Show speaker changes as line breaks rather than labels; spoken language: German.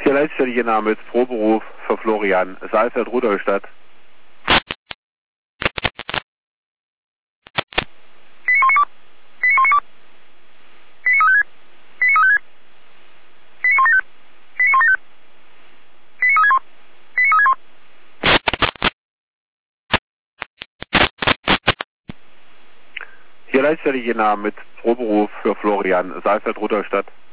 Hier Leitstelle Name mit Proberuf für Florian, Saalfeld-Rudolstadt. Hier Leitstelle Name mit Proberuf für Florian, Saalfeld-Rudolstadt.